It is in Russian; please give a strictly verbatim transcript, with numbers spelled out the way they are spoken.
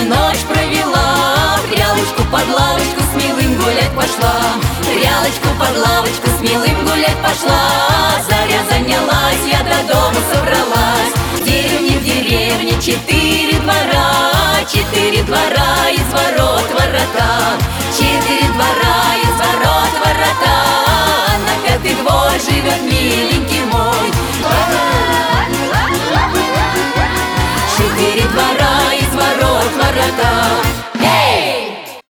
ночь провела, прялочку под лавочку с милым гулять пошла. Прялочку под лавочку с милым гулять пошла. Заря занялась, я до дома собралась. В деревне, в деревне четыре двора, четыре двора из ворот ворота. Четыре двора из ворот ворота. На пятый двор живет миленький мой. Четыре двора из ворот ворота.